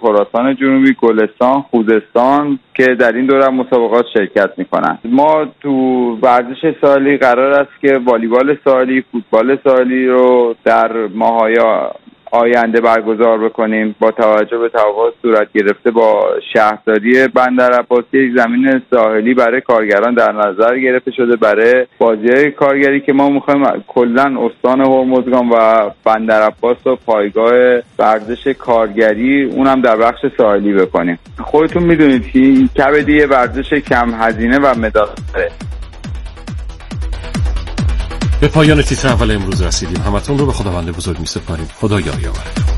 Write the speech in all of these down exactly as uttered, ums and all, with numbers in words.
خراسان جنوبی، گلستان، خوزستان که در این دوره مسابقات شرکت میکنن. ما تو ورزش ساحلی قرار است که والیبال ساحلی، فوتبال ساحلی رو در ماه‌های آینده برگزار بکنیم. با توجه به توافق صورت گرفته با شهرداری بندرعباس، یک زمین ساحلی برای کارگران در نظر گرفته شده برای بازی‌های کارگری که ما می‌خوایم کلاً استان هرمزگان و بندرعباس و پایگاه ورزش کارگری اونم در بخش ساحلی بکنیم. خودتون میدونید که این کبدی ورزش کم هزینه و مدال داره. به پایان تیتر اول امروز رسیدیم. همتون رو به خداوند بزرگ می‌سپاریم. خدا یاری‌آور.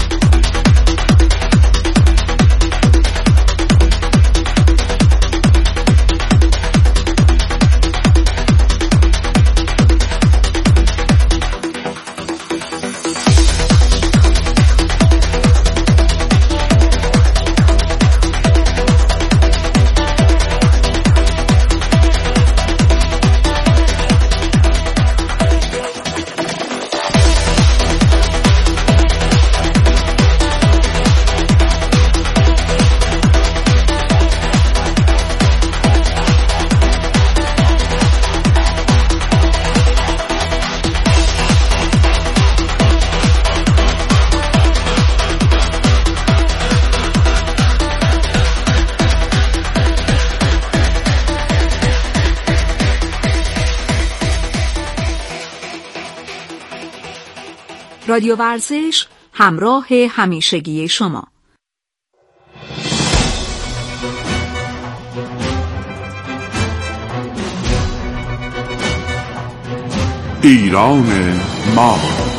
رادیو ورزش، همراه همیشگی شما. ایران ما.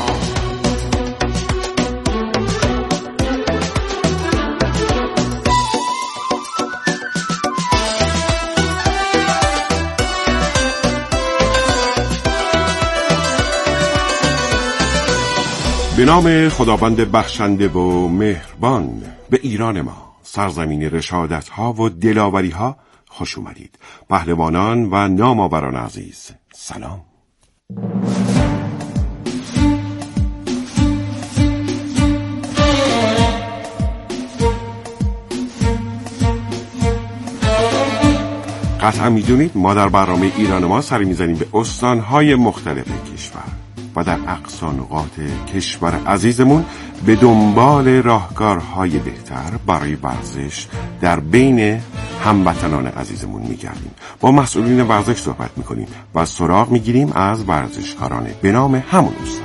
به نام خداوند بخشنده و مهربان. به ایران ما، سرزمین رشادت ها و دلاوری ها، خوش اومدید. پهلوانان و نامآوران عزیز، سلام. قطعا میدونید ما در برنامه ایران ما سری میزنیم به استانهای مختلف کشور و در اقصا نقاط کشور عزیزمون به دنبال راهکارهای بهتر برای ورزش در بین هموطنان عزیزمون میگردیم. با مسئولین ورزش صحبت میکنیم و سراغ میگیریم از ورزشکاران به نام همون استان.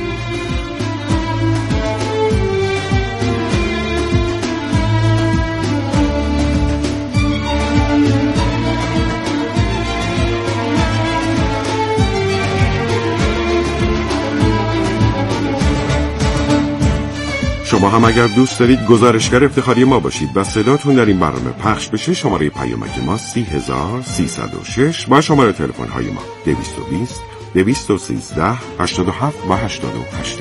شما هم اگر دوست دارید گزارشگر افتخاری ما باشید و صداتون در این برنامه پخش بشه، شماره پیامک ما سی هزار سیصد و شش و شماره تلفن های ما دویست و بیست دویست و سیزده هشتاد و هفت و هشتاد و هشت.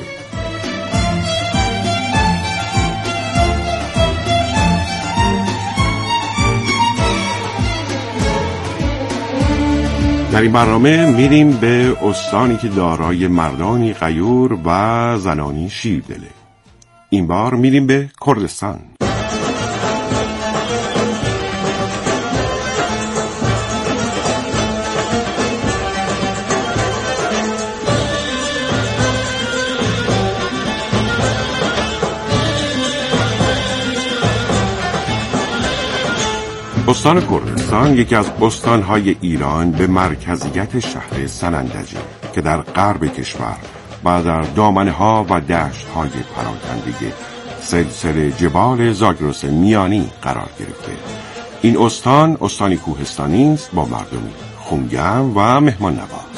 در این برنامه میریم به استانی که دارای مردانی غیور و زنانی شیردله. این بار میریم به کردستان. استان کردستان یکی از استانهای ایران به مرکزیت شهر سنندجه که در غرب کشور و در دامنه‌ها و دشت‌های پراکنده سلسله جبال زاگرس میانی قرار گرفته. این استان استانی کوهستانی است با مردمی خونگرم و مهمان نواز.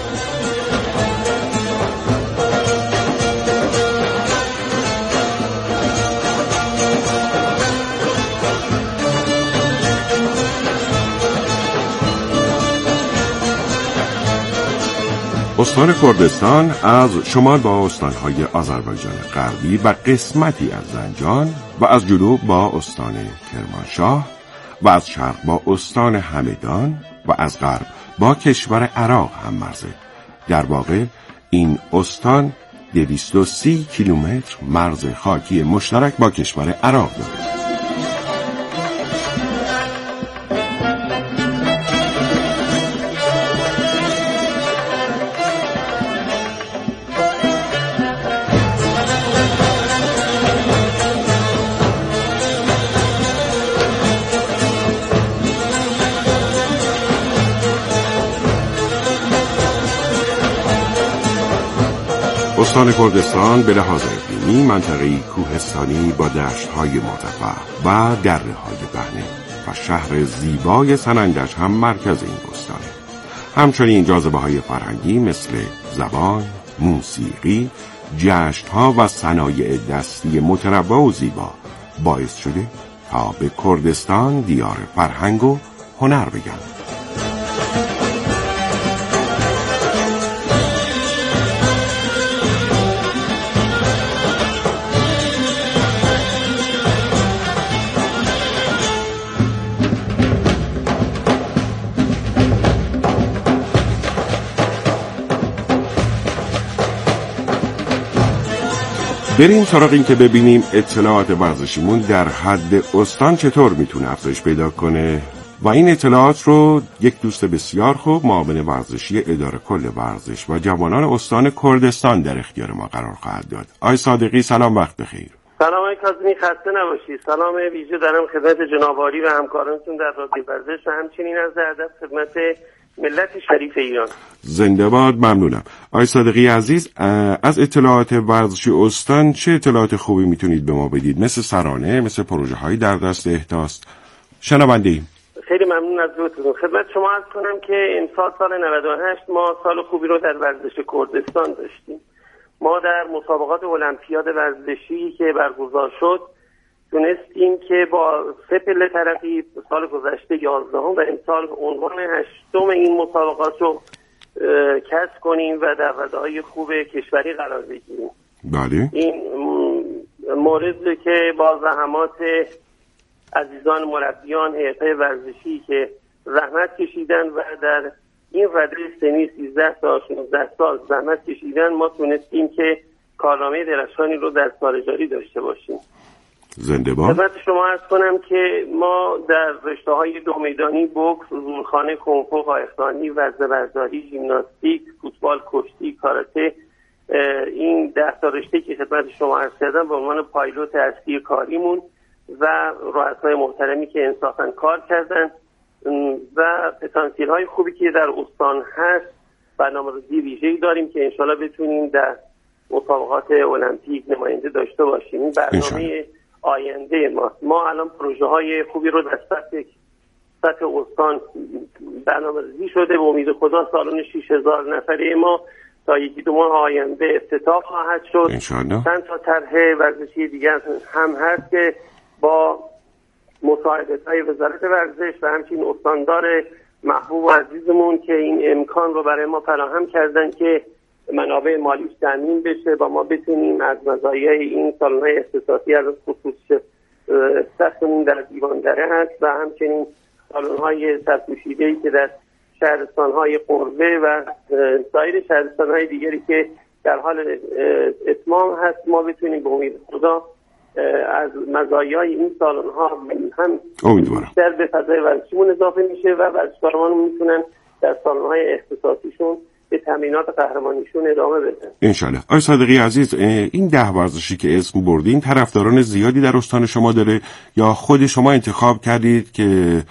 استان کردستان از شمال با استانهای آذربایجان غربی و قسمتی از زنجان و از جنوب با استان کرمانشاه و از شرق با استان همدان و از غرب با کشور عراق هم مرزه. در واقع این استان دویست و سی کیلومتر مرز خاکی مشترک با کشور عراق دارد. استان کردستان به لحاظ اقلیمی منطقه‌ای کوهستانی با دشت‌های مرتفع و دره‌های پهنه و شهر زیبای سنندج هم مرکز این استانه. همچنین جاذبه‌های فرهنگی مثل زبان، موسیقی، جشن‌ها و صنایع دستی متنوع و زیبا باعث شده تا به کردستان دیار فرهنگ و هنر بگن. بریم سراغ این که ببینیم اطلاعات ورزشیمون در حد استان چطور میتونه افزایش پیدا کنه و این اطلاعات رو یک دوست بسیار خوب معاون ورزشی اداره کل ورزش و جوانان استان کردستان در اختیار ما قرار خواهد داد. آقای صادقی سلام، وقت بخیر. سلام آقای کاظمی، خسته نباشید. سلام ویژه دارم خدمت جناب عالی و همکارانتون در رادیو ورزش و همچنین از ادب خدمت ملت شریف ایران. زنده باد. ممنونم. آقای صادقی عزیز، از اطلاعات ورزشی استان چه اطلاعات خوبی میتونید به ما بدید؟ مثل سرانه، مثل پروژه های در دست احداث. شنونده ایم. خیلی ممنون از لطفتون. خدمت شما عرض کنم که امسال سال نود و هشت ما سال خوبی رو در ورزش کردستان داشتیم. ما در مسابقات المپیاد ورزشی که برگزار شد تونستیم که با سه پله ترقی سال گذشته یازدهم و امسال عنوان هشتم این مسابقات رو کسب کنیم و در رتبه‌های خوب کشوری قرار بگیریم. بله. این مورد که با زحمات عزیزان مربیان هیئت‌های ورزشی که زحمت کشیدن و در این رده سنی سیزده تا شانزده سال زحمت کشیدن ما تونستیم که کارنامه درخشانی رو در سال جاری داشته باشیم. زنده باد. خدمت شما عرض کنم که ما در رشته‌های دو میدانی بوکس، زورخانه، کنفو، قایقرانی، وزنه‌برداری، ژیمناستیک، فوتبال، کشتی، کاراته، این ده تا رشته که خدمت شما عرض کردم به عنوان پایلوت اصلی کاریمون و رؤسای محترمی که انصافاً کار کردن و پتانسیل‌های خوبی که در استان هست برنامه‌ریزی ویژه‌ای داریم که انشالله بتونیم در مسابقات المپیک نماینده داشته باشیم. این برنامه آینده ما ما الان پروژه های خوبی رو در سطح سطح استان برنامه‌ریزی شده. به امید خدا سالن شش هزار نفره ما تا یکی دو ماه آینده افتتاح خواهد شد. چند تا طرح ورزشی دیگر هم هست که با مساعدت‌های وزارت ورزش و همچنین استاندار محبوب و عزیزمون که این امکان رو برای ما فراهم کردن که منابع مالیش تامین بشه و ما بتونیم از مزایای این سالن‌های اختصاصی از خصوص سختمون در دیواندره هست و همچنین سالن‌های سرپوشیده‌ای که در شهرستان‌های قربه و سایر شهرستان‌های دیگری که در حال اتمام هست ما بتونیم به امید خدا از مزایای این سالن‌ها هم بیشتر به فضای ورزشیمون اضافه میشه و ورزشکاران میتونن در سالن‌های اختصاصیشون به تمرینات قهرمانیشون ادامه بدن انشالله. آقای صادقی عزیز، این ده ورزشی که اسم بردین طرفداران زیادی در استان شما داره یا خود شما انتخاب کردید که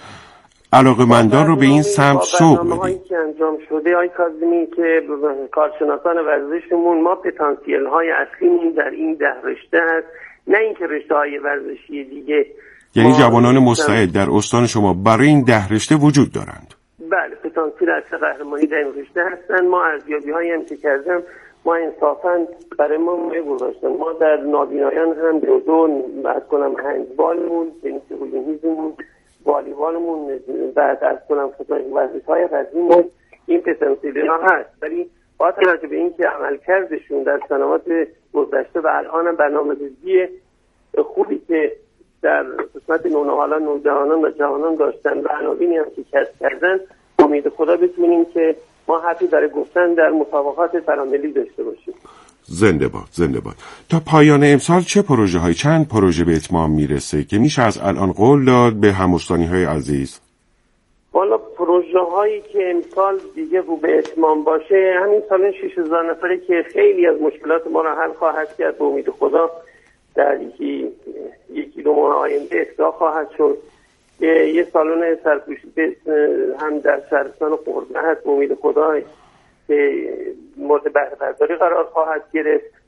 علاقه‌مندان رو به این سمت سوق بدید؟ برنامه‌هایی که انجام شده آقای کاظمی که کارشناسان ورزشمون ما پتانسیل‌های اصلیمون در این ده رشته هست، نه اینکه رشته‌های ورزشی دیگه. یعنی جوانان مستعد در استان شما برای این ده رشته وجود دارند؟ بله، پتانسیل اصل قهرمانی در این رشته هستن. ما ارزیابی‌هایی هم که کردم ما انصافاً برای ما می‌گذاشتن. ما در نابینایان هم جودو، بعد کنم هندبالمون، تنیس هولومیزمون، والیبالمون، بعد از کنم ورزش‌های قدیممون این پتانسیل‌ها هست، ولی با توجه به اینکه عملکردشون در سنوات گذشته و الان هم برنامه‌ریزی خوبی که در قسمت نونهالان، نوجوانان و جوانان داشتن و عناوینی هم که کسب کردن، امید خدا بتونیم که ما حرفی برای گفتن در مسابقات فراملی داشته باشیم. زنده باد، زنده باد. تا پایان امسال چه پروژه های چند پروژه به اتمام میرسه که میشه از الان قول داد به هموستانی های عزیز؟ والا پروژه هایی که امسال دیگه رو به اتمام باشه همین سال شش هزار نفره که خیلی از مشکلات ما را حل خواهد کرد. به امید خدا در یکی یکی دو ماه آینده افتتاح خواهد شد. یه سالن سرپوشیده هم در شهرستان قربه هست، به امید خدا که مورد بهره برداری قرار خواهد گرفت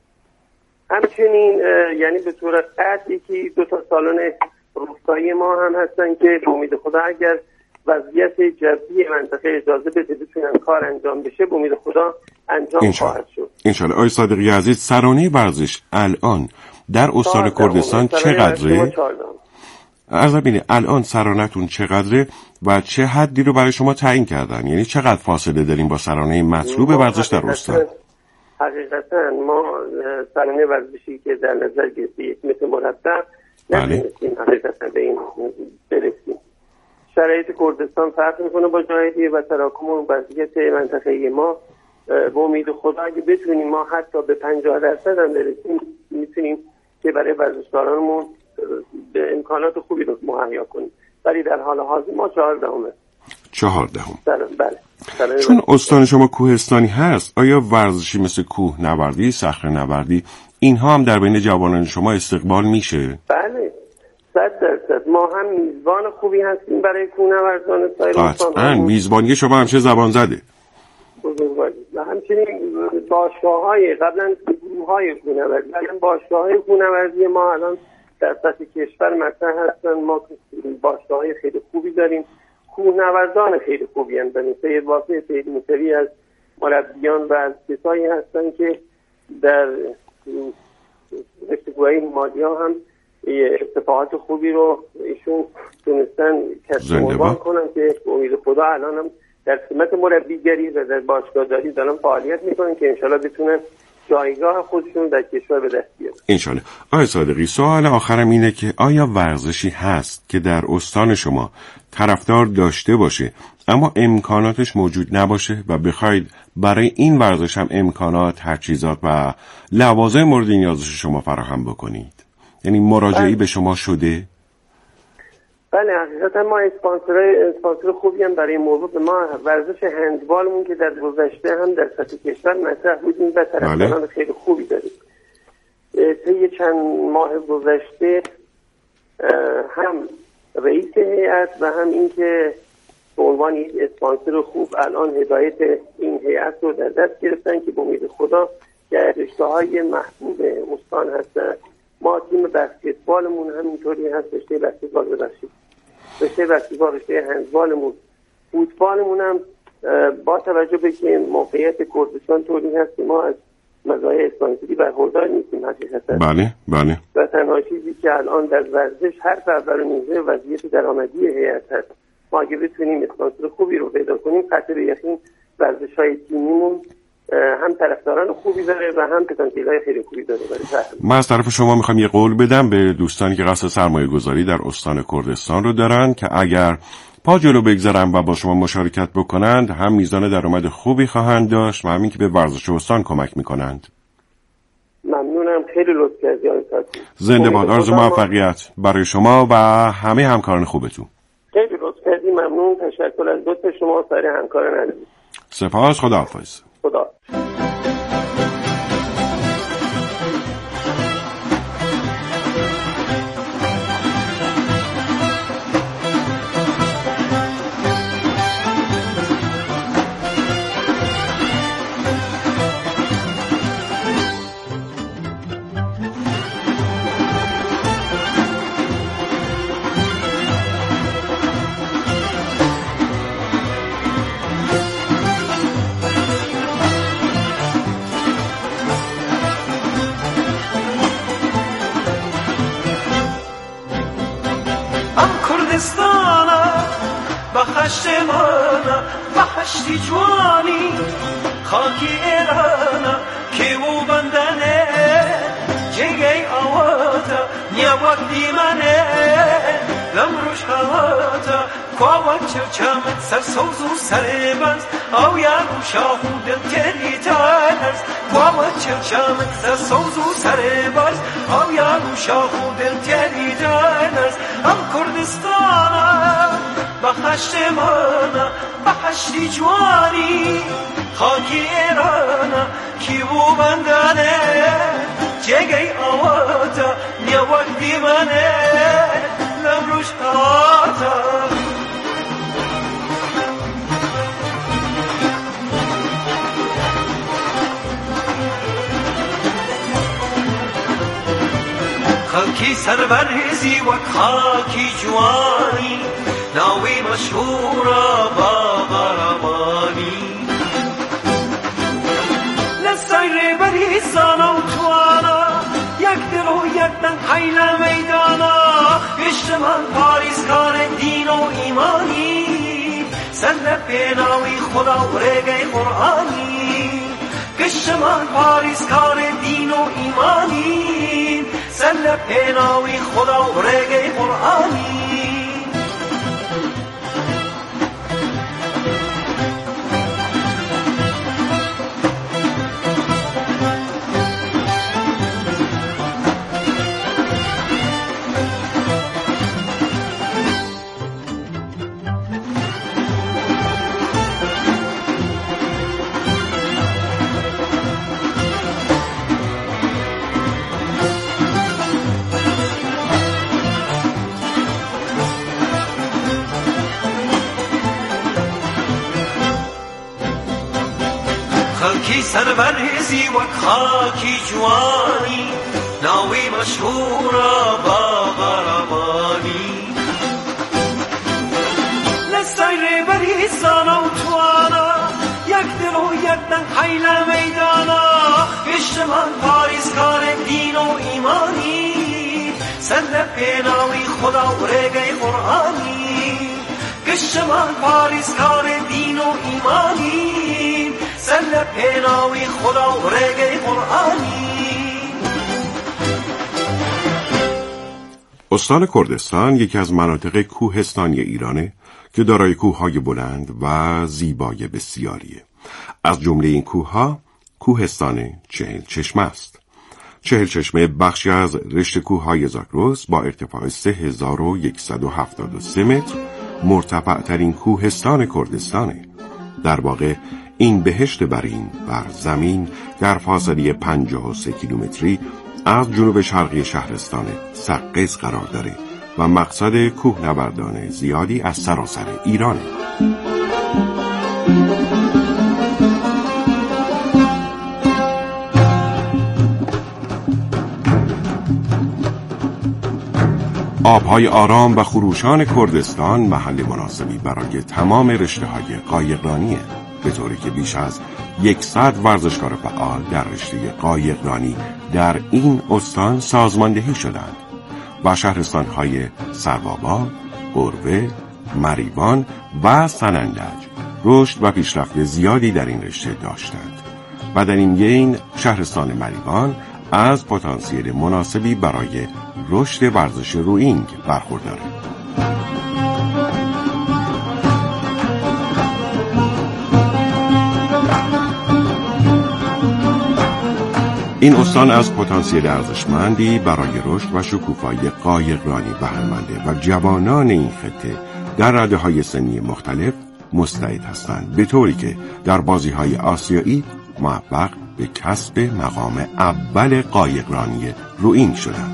همچنین یعنی به طور قطع یکی دو تا سالن روستایی ما هم هستن که به امید خدا اگر وضعیت جدی منطقه اجازه بده بتونن کار انجام بشه، به امید خدا انجام خواهد شد انشالله. آقای صادقی عزیز، سرانه ورزش الان در استان کردستان چقدره؟ عرض ببینید الان سرانتون چقدره و چه حدی رو برای شما تعیین کردن؟ یعنی چقدر فاصله داریم با سرانه مطلوب ورزش در استان؟ حقیقتا ما سرانه ورزشی که در نظر گرفته یک متر مربع نمی‌تونیم حقیقتا به این برسیم. شرایط کردستان فرق میکنه با جای دیگه و تراکم وضعیت منطقه ما با امید خدا اگه بتونیم ما حتی به پنجاه درصد هم برسیم میتونیم که برای ورزشکارانمون به امکانات خوبی رو مهیا کنیم، ولی در حال حاضر ما چهاردهمه. چهاردهم. بله. چون استان شما کوهستانی هست، آیا ورزشی مثل کوه نوردی، صخره نوردی اینها هم در بین جوانان شما استقبال میشه؟ بله. صد درصد. ما هم میزبان خوبی هستیم برای کوهنوردان سایر استان. قطعاً میزبانی شما هم چه زبان زده؟ بزرگواری. و همچنین باشگاه‌های قبلا گروه‌های کوهنوردی، الان باشگاه‌های کوهنوردی ما الان در سطح کشور مطرح هستن. ما باشگاه‌های خیلی خوبی داریم، کوهنوردان خیلی خوبی هم داریم. سید واسع سید موسوی از مربیان و کسایی هستن که در رشته‌گویی مادیا هم اتفاقات خوبی رو ایشون تونستن کسب عنوان کنن که امید خدا الان هم در سمت مربیگری و در باشگاهداری دارن فعالیت میکنن که انشالله بتونن جایگاه خودشون در کشور به دست بیارن انشالله. آقای صادقی، سوال آخرم اینه که آیا ورزشی هست که در استان شما طرفدار داشته باشه اما امکاناتش موجود نباشه و بخواید برای این ورزش هم امکانات، تجهیزات و لوازم مورد نیازش شما فراهم بکنید؟ یعنی مراجعه‌ای به شما شده؟ بله، حقیقتا ما اسپانسرای اسپانسر خوبی هم برای موضوع به ما ورزش هندبالمون که در گذشته هم در سطح کشور مطرح بودیم و طرفداران بله. خیلی خوبی داریم. طی چند ماه گذشته هم رئیس هیئت و هم اینکه به عنوان یک اسپانسر خوب الان هدایت این هیئت رو در دست گرفتن که به امید خدا که رشته‌های محبوب استان هستن. ما تیم بسکتبالمون همینطوری هست، رشته بسکتبال ببخشید رشته بسکتبال، رشته هندبالمون، فوتبالمون هم با توجه به که موقعیت کردستان طوری هست که ما از مزایای اسپانسری برخوردار نیستیم حقیقتا. بله بله. و تنها چیزی که الان در ورزش هر اول میزه وضعیت درآمدی هیئت هست. ما اگه بتونیم اسپانسر خوبی رو پیدا کنیم قطع به یقین ورزش‌های تیمیمون هم طرفداران خوبی داره و هم پتانسیل‌های خیلی خوبی داره. من از طرف شما میخوام یه قول بدم به دوستانی که قصد سرمایه گذاری در استان کردستان رو دارن که اگر پا جلو بگذارن و با شما مشارکت بکنند هم میزان درآمد خوبی خواهند داشت و همین که به ورزش استان کمک میکنند. ممنونم، خیلی لطف کردی آقای صادقی. زنده باد. آرزو موفقیت برای شما و همه همکاران خوبتون. خیلی لطف کردی، ممنون، تشکر از لطف شما و سایر همکاران عزیز. سپاس، خداحافظ. خدا. بخشمانا بخشتی جوانی خاکی ایرانا که او بندنه جگه آواتا نیا وقتی منه لمروش هواتا کوان چرچامت سر سوزو سر بند او یا شاهو دل تری تانرز کوان چرچامت سر سوزو سر بند او یا شاهو دل تری تانرز ام کردستانا بخشمانا بخشتی جوانی خاکی ایرانا کی او بندانه جگه آواتا نیا وقتی منه لمروش هواتا برهزی و خاکی جوانی ناوی مشهورا با قهرمانی لسایر بریزان و توانا یک دل و یک تن حیل میدانا عشق من پاریزکار دین و ایمانی سر پیناوی خدا و رگه قرآنی عشق من پاریزکار دین و ایمانی سر پیناوی خدا و رگه قرآنی خاکی سر برهزی و خاکی جوانی ناوی مشهورا با قهرمانی لسایر بریزان و توانا یک دل و یک تن حیل میدانا عشق من پاریزکار دین و ایمانی سر پیناوی خدا و رگه قرآنی عشق من پاریزکار دین و ایمانی سر پیناوی خدا و رگه قرآنی. استان کردستان یکی از مناطق کوهستانی ایرانه که دارای کوههای بلند و زیبای بسیاریه. از جمله این کوهها کوهستان چهل چشمه است. چهل چشمه بخشی از رشته کوههای زاگرس با ارتفاع سه هزار و صد و هفتاد و سه متر مرتفع ترین کوهستان کردستانه. در واقع این بهشت برین بر زمین در فاصله پنجاه و سه کیلومتری از جنوب شرقی شهرستان سقز قرار داره و مقصد کوهنوردان زیادی از سراسر ایرانه. آبهای آرام و خروشان کردستان محل مناسبی برای تمام رشته‌های قایقرانیه، به طوری که بیش از صد ورزشکار فعال در رشته قایقرانی در این استان سازماندهی شدند و شهرستان‌های سروآباد، قروه، مریوان و سنندج رشد و پیشرفت زیادی در این رشته داشتند و در این بین شهرستان مریوان از پتانسیل مناسبی برای رشد ورزش روئینگ برخورداره. این استان از پتانسیل ارزشمندی برای رشد و شکوفایی قایقرانی بهره‌منده و جوانان این خطه در رده‌های سنی مختلف مستعد هستند، به طوری که در بازی‌های آسیایی موفق به کسب مقام اول قایقرانی روئینگ شدند.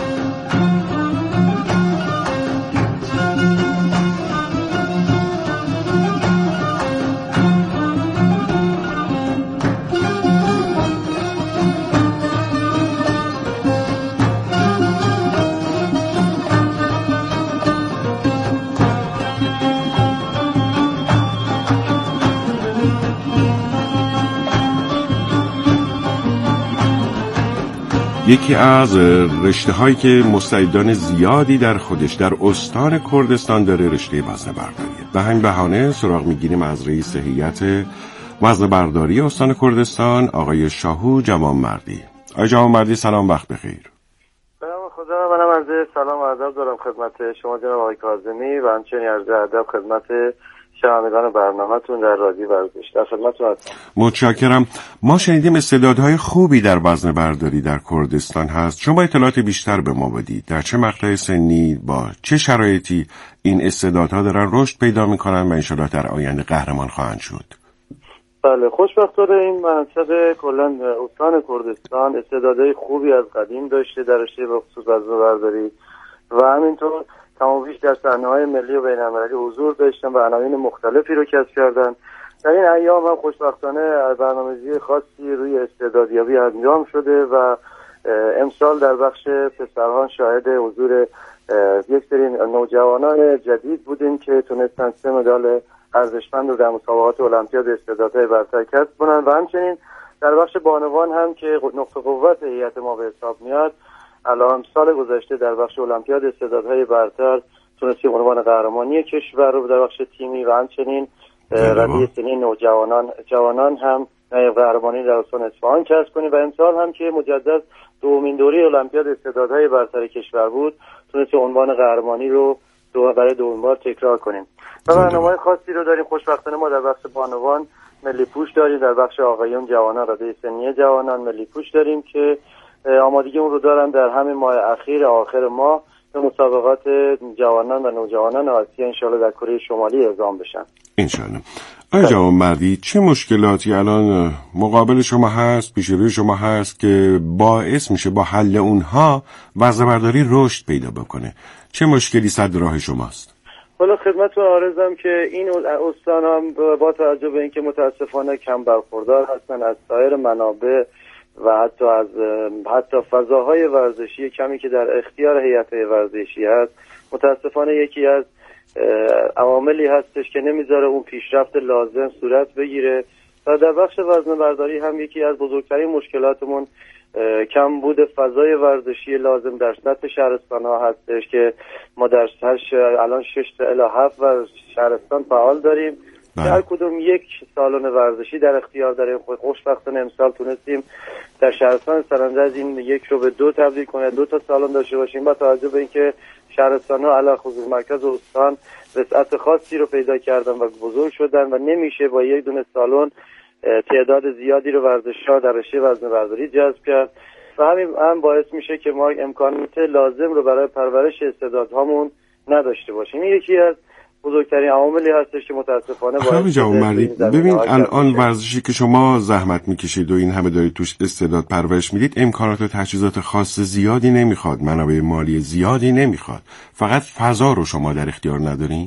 یکی از رشته‌هایی که مستعدان زیادی در خودش در استان کردستان داره رشته وزنه‌برداریه. به همین بهانه سراغ می‌گیریم از رئیس هیئت وزنه‌برداری استان کردستان آقای شاهو جوانمردی. آقای جوانمردی سلام، وقت بخیر. سلام خدا، منم عرض سلام و ادب دارم خدمت شما جناب آقای کاظمی و همچنین عرض ادب خدمت شنوندگان برنامه‌تون در رادیو ورزش. در خدمتتون هستم. متشکرم. ما شنیدیم استعدادهای خوبی در وزنه‌برداری در کردستان هست. شما اطلاعات بیشتر به ما بدید. در چه مقطع سنی با چه شرایطی این استعدادها دارن رشد پیدا می‌کنن و انشالله در آینده قهرمان خواهند شد؟ بله، خوشبختانه این منطقه کلا استان کردستان استعدادهای خوبی از قدیم داشته در رشته به خصوص وزنه‌برداری و همینطور تمام بیش در صحنه‌های ملی و بین‌المللی حضور داشتن و عناوین مختلفی رو کسب کردن. در این ایام هم خوشبختانه برنامه‌ریزی خاصی روی استعدادیابی انجام شده و امسال در بخش پسران شاهد حضور یک سری نوجوانان جدید بودیم که تونستن سه مدال ارزشمند رو در مسابقات المپیاد استعدادهای برتر کسب کنن و همچنین در بخش بانوان هم که نقطه قوت هیئت ما به حساب میاد، الان سال گذشته در بخش المپیاد استعدادهای برتر تونستیم عنوان قهرمانی کشور رو در بخش تیمی و همچنین رده سنی نوجوانان جوانان هم قهرمانی در استان اصفهان کسب کنیم و امسال هم که مجدد دومین دوره المپیاد استعدادهای برتر کشور بود تونستیم عنوان قهرمانی رو دو برای دومین بار تکرار کنیم و برنامه‌های خاصی رو داریم. خوشبختانه ما در بخش بانوان ملی پوش داریم، در بخش آقایون جوانان رده سنی جوانان ملی پوش داریم که آمادگی اون رو دارن در همین ماه اخیر آخر ماه به مسابقات جوانان و نوجوانان آسیا انشالله در کره شمالی اعزام بشن انشالله. آیا جوانمردی چه مشکلاتی الان مقابل شما هست، پیش روی شما هست که باعث میشه با حل اونها وزنه‌برداری رشد پیدا بکنه؟ چه مشکلی صد راه شماست؟ حالا خدمتتون عرضم که این استان هم با توجه به اینکه متاسفانه کم برخوردار هستن از سایر منابع و حتی از حتی فضاهای ورزشی کمی که در اختیار هیئت ورزشی هست، متاسفانه یکی از عواملی هستش که نمیذاره اون پیشرفت لازم صورت بگیره و در بخش وزنه‌برداری هم یکی از بزرگترین مشکلاتمون کم بود فضای ورزشی لازم در سطح شهرستان ها هستش که ما در الان شش تا الی هفت شهرستان فعال داریم که هر کدوم یک سالن ورزشی در اختیار داریم. خوشبختانه امسال تونستیم در شهرستان سرندج این یک رو به دو تبدیل کنیم، دو تا سالن داشته باشیم با توجه به اینکه شهرستان ها علاوه خصوص مرکز استان وسعت خاصی رو پیدا کردن و بزرگ شدن و نمیشه با یک دونه سالن تعداد زیادی رو ورزش‌ها در رشته وزنه‌برداری جذب کرد و همین هم باعث میشه که ما امکانات لازم رو برای پرورش استعدادهامون نداشته باشیم. این یکی از بزرگترین عواملی هستش که متاسفانه باعث شده. ببین الان ورزشی که شما زحمت میکشید و این همه دارید توش استعداد پرورش میدید امکانات و تجهیزات خاص زیادی نمیخواد، منابع مالی زیادی نمیخواد، فقط فضا رو شما در اختیار ندارین؟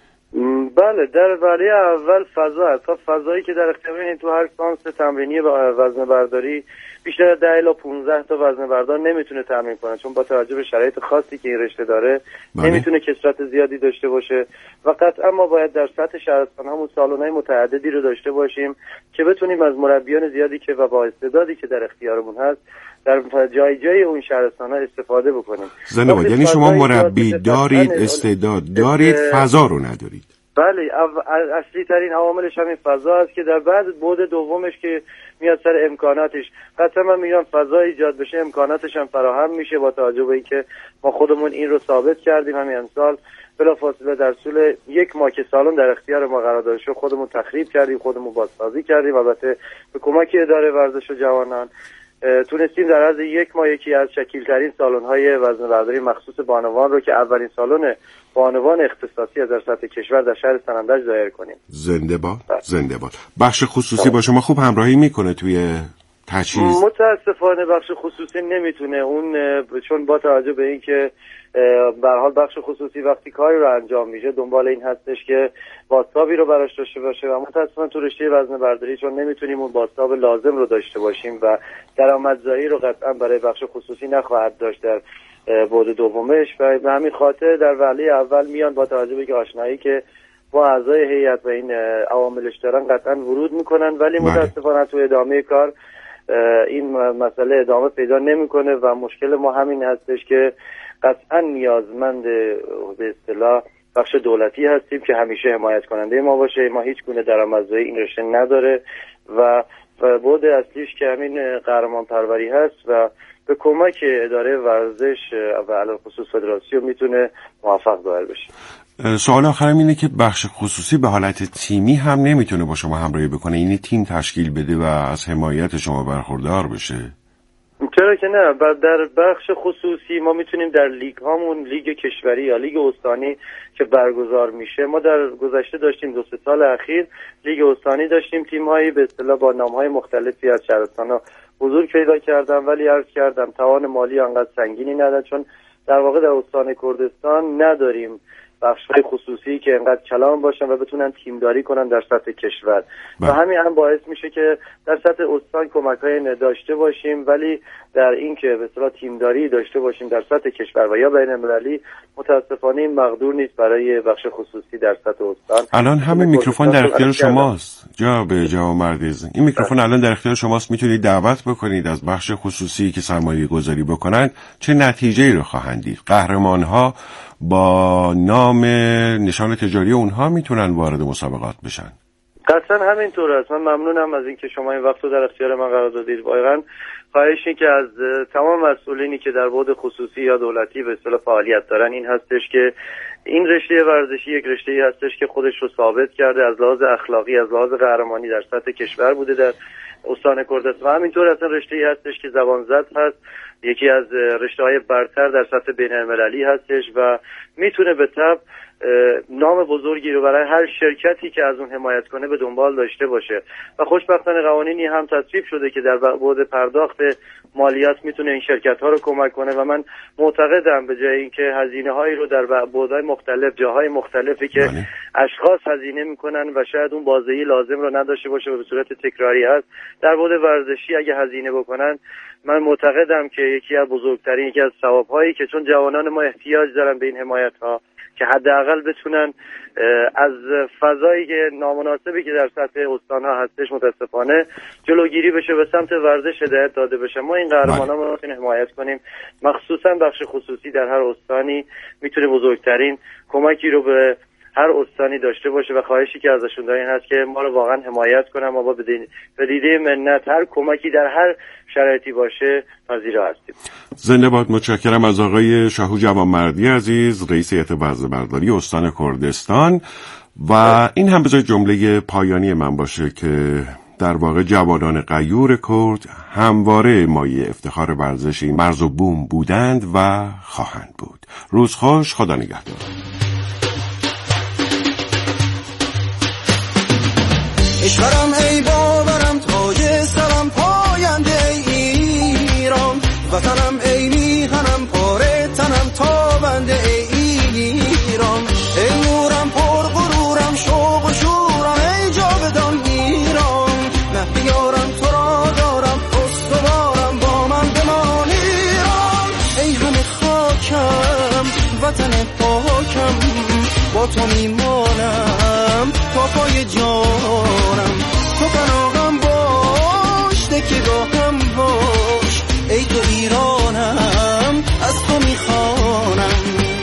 بله، در ولی اول فضا هست. فضایی که در اختیار این تو هر سانس تمرینی وزنه‌برداری بیشتر ده الی پانزده تا وزنه‌بردار نمیتونه تمرین کنه، چون با توجه به شرایط خاصی که این رشته داره بله. نمیتونه کثرت زیادی داشته باشه و قطعا ما باید در سطح شهرستان همون سالن‌های متعددی رو داشته باشیم که بتونیم از مربیان زیادی که و با استعدادی که در اختیارمون هست در جای جای اون شهرستان‌ها استفاده بکنیم. زنده یعنی شما مربی دارید، استعداد دارید، فضا رو ندارید. بله، اصلی ترین عواملش همین فضا است که در بعد بعد دومش که میاد سر امکاناتش. قطعا من میگم فضا ایجاد بشه امکاناتش هم فراهم میشه با توجه به اینکه ما خودمون این رو ثابت کردیم همین امسال بلافاصله در طول یک ماه که سالن در اختیار ما قرار داشت خودمون تخریب کردیم، خودمون بازسازی کردیم، البته به کمک اداره ورزش و جوانان تونستیم در عرض یک ماه یکی از شکیل‌ترین سالن‌های وزنه‌برداری مخصوص بانوان رو که اولین سالن بانوان اختصاصی از در سطح کشور در شهر سرندج ظاهر کنیم. زنده باد، زنده باد. بخش خصوصی با شما خوب همراهی میکنه توی تجهیز؟ متاسفانه بخش خصوصی نمیتونه اون، چون با توجه به اینکه به هر حال بخش خصوصی وقتی کاری رو انجام میشه دنبال این هستش که بازتابی رو براش داشته باشه و متاسفانه تو رشته وزنه‌برداری چون نمیتونیم اون بازتاب لازم رو داشته باشیم و درآمدزایی رو قطعا برای بخش خصوصی نخواهد داشت در بعد دومش و به همین خاطر در وهله اول میان با توجه به آشنایی که با اعضای هیئت و این عواملش دارن قطعا ورود میکنن، ولی متاسفانه تو ادامه کار این مسئله ادامه پیدا نمیکنه و مشکل ما همین هستش که قطعا نیازمند به اصطلاح بخش دولتی هستیم که همیشه حمایت کننده ما باشه. ما هیچ گونه درآمدزایی این رشته نداره و بعد اصلیش که همین قهرمان پروری هست و به کمک اداره ورزش و علاوه خصوص فدراسیون میتونه موفق ظاهر بشه. سوال آخرم اینه که بخش خصوصی به حالت تیمی هم نمیتونه با شما همراهی بکنه، یعنی تیم تشکیل بده و از حمایت شما برخوردار بشه؟ چرا که نه. در بخش خصوصی ما میتونیم در لیگ هامون، لیگ کشوری یا لیگ استانی که برگزار میشه، ما در گذشته داشتیم دو سه سال اخیر لیگ استانی داشتیم، تیم هایی به اصطلاح با نام های مختلفی از شهرستان ها حضور پیدا کردن، ولی عرض کردم توان مالی انقدر سنگینی ندارن، چون در واقع در استان کردستان نداریم بخش‌های خصوصی که انقدر کلان باشن و بتونن تیمداری کنن در سطح کشور و همین هم باعث میشه که در سطح استان کمک‌های داشته باشیم، ولی در این که به اصطلاح تیمداری داشته باشیم در سطح کشور و یا بین‌المللی متاسفانه این مقدور نیست برای بخش خصوصی در سطح استان. الان همین میکروفون در اختیار شماست جناب جواد مردیز، این میکروفون الان در اختیار شماست، میتونید دعوت بکنید از بخش خصوصی که سرمایه گذاری بکنن چه نتیجه‌ای رو خواهند دید. قهرمان‌ها با نام نشان تجاری اونها میتونن وارد مسابقات بشن. قطعا همینطور است. من ممنونم از اینکه شما این وقت رو در اختیار من قرار دادید. واقعا خواهشی که از تمام مسئولینی که در بعد خصوصی یا دولتی به اصطلاح فعالیت دارن این هستش که این رشته ورزشی یک رشته‌ای هستش که خودش رو ثابت کرده، از لحاظ اخلاقی، از لحاظ قهرمانی در سطح کشور بوده در استان کردستان و همینطور اصلا رشته‌ای هستش که زبان زد هست، یکی از رشته‌های برتر در سطح بین‌المللی هستش و میتونه به تبع نام بزرگی رو برای هر شرکتی که از اون حمایت کنه به دنبال داشته باشه و خوشبختانه قوانینی هم تصویب شده که در بعد پرداخت مالیات میتونه این شرکت ها رو کمک کنه و من معتقدم به جای اینکه هزینه هایی رو در بعدهای مختلف جاهای مختلفی که بله. اشخاص هزینه میکنن و شاید اون بازدهی لازم رو نداشته باشه و به صورت تکراری هست، در بعد ورزشی اگه هزینه بکنن من معتقدم که یکی از بزرگترین یکی از ثواب‌هایی که چون جوانان ما احتیاج دارن به این حمایت ها که حداقل بتونن از فضایی که نامناسبی که در سطح استان‌ها هستش متاسفانه جلوگیری بشه، به سمت ورزش هدایت داده بشه. ما این قهرمانان رو میتونیم حمایت کنیم، مخصوصا بخش خصوصی در هر استانی میتونه بزرگترین کمکی رو به هر استانی داشته باشه و خواهشی که ازشون داریم هست که ما رو واقعا حمایت کنن. ما با به دیده منت هر کمکی در هر شرایطی باشه پذیر هستیم. زنده باد. متشکرم از آقای شاهو جوانمردی عزیز، رئیس هیئت برده‌برداری استان کردستان. و این هم بذارید جمله پایانی من باشه که در واقع جوانان غیور کرد همواره مایه افتخار ورزشی مرز و بوم بودند و خواهند بود. روز خوش، خدا نگهدار. اشورم ای باورم تاج سرم پاینده ای ایران، وطنم ای میهنم پاره تنم تابنده ای ایران، ای نورم پر غرورم شوق و شورم ای جاودان ایران، مهدیارم تو را دارم استوارم با من بمان ایران، ای همه خاکم وطن پاکم با تو میمانم تا پای جانم، تو پناهم باش دکی با هم باش، ای تو ایرانم از تو میخوانم.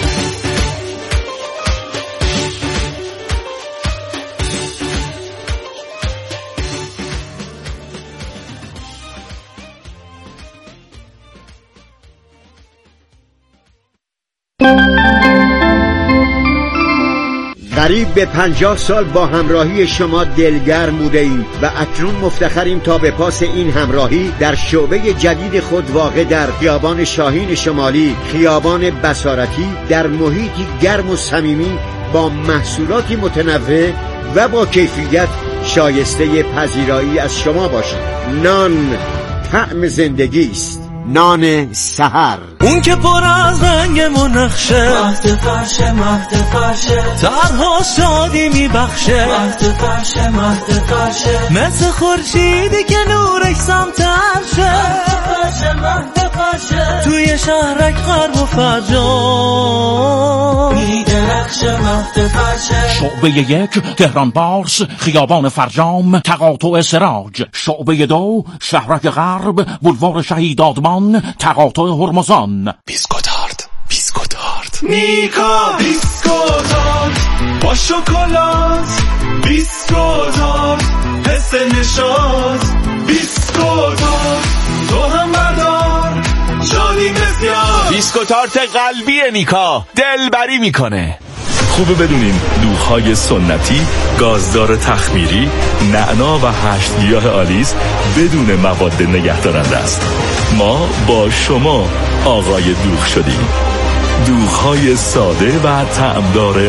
قریب به پنجاه سال با همراهی شما دلگرم بوده ایم و اکنون مفتخریم تا به پاس این همراهی در شعبه جدید خود واقع در خیابان شاهین شمالی، خیابان بصارتی، در محیطی گرم و صمیمی با محصولاتی متنوع و با کیفیت شایسته پذیرایی از شما باشیم. نان طعم زندگی است، نان سحر، اون که پر از رنگ منخشه، مهد فرشه مهد فرشه، ترها شادی میبخشه، مهد فرشه مهد فرشه، مثل خورشیدی که نورش سمتر شه، مهد فرشه مهد فرشه، توی شهرک غرب و فرجام میدرخشه، مهد فرشه. شعبه یک تهران بارس، خیابان فرجام، تقاطع سراج. شعبه دو شهرک غرب، بولوار شهید آدمان، تقاطع هرمزان. بیسکوتارت بیسکوتارت نیکا بیسکوتارت با شکلات، بیسکوتارت حس نشاط، بیسکوتارت تو هم بردار شادی بسیار. بیسکوتارت قلبی نیکا دلبری میکنه. خوبه بدونین دوغ‌های سنتی، گازدار تخمیری، نعنا و هشت گیاه آلیس بدون مواد نگهدارنده است. ما با شما آقای دوغ شدیم. دوغ‌های ساده و طعمدار